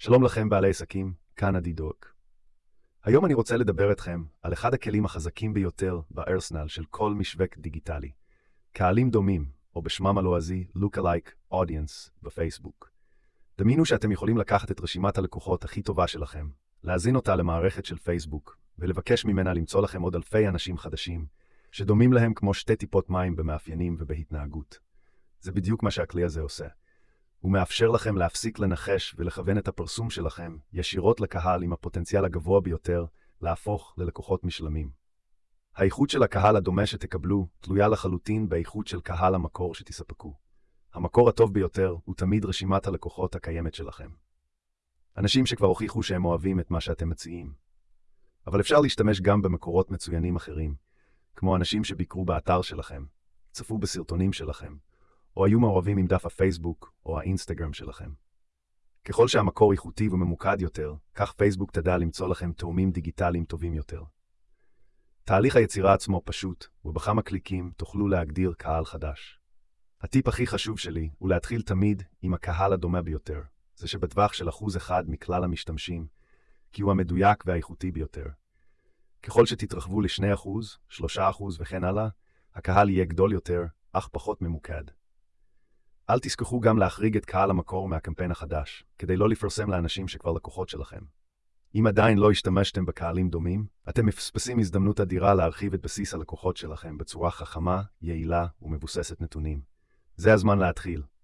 שלום לכם בעלי עסקים, כאן עדי דוק. היום אני רוצה לדבר אתכם על אחד הכלים החזקים ביותר בארסנל של כל משווק דיגיטלי. קהלים דומים, או בשמם הלועזי Lookalike Audience בפייסבוק. דמיינו שאתם יכולים לקחת את רשימת הלקוחות הכי טובה שלכם, להזין אותה למערכת של פייסבוק, ולבקש ממנה למצוא לכם עוד אלפי אנשים חדשים, שדומים להם כמו שתי טיפות מים במאפיינים ובהתנהגות. זה בדיוק מה שהכלי הזה עושה. הוא מאפשר לכם להפסיק לנחש ולכוון את הפרסום שלכם ישירות לקהל עם הפוטנציאל הגבוה ביותר להפוך ללקוחות משלמים. האיכות של הקהל הדומה שתקבלו תלויה לחלוטין באיכות של קהל המקור שתספקו. המקור הטוב ביותר הוא תמיד רשימת הלקוחות הקיימת שלכם. אנשים שכבר הוכיחו שהם אוהבים את מה שאתם מציעים. אבל אפשר להשתמש גם במקורות מצוינים אחרים, כמו אנשים שביקרו באתר שלכם, צפו בסרטונים שלכם, או היו מעורבים עם דף הפייסבוק או האינסטגרם שלכם. ככל שהמקור איכותי וממוקד יותר, כך פייסבוק תדע למצוא לכם תאומים דיגיטליים טובים יותר. תהליך היצירה עצמו פשוט, ובכמה קליקים תוכלו להגדיר קהל חדש. הטיפ הכי חשוב שלי הוא להתחיל תמיד עם הקהל הדומה ביותר, זה שבטווח של 1% מכלל המשתמשים, כי הוא המדויק והאיכותי ביותר. ככל שתתרחבו ל2%, 3% וכן הלאה, הקהל יהיה גדול יותר, אך פחות ממוקד. אל תשכחו גם להחריג את קהל המקור מהקמפיין החדש, כדי לא לפרסם לאנשים שכבר לקוחות שלכם. אם עדיין לא השתמשתם בקהלים דומים, אתם מפספסים הזדמנות אדירה להרחיב את בסיס הלקוחות שלכם בצורה חכמה, יעילה ומבוססת נתונים. זה הזמן להתחיל.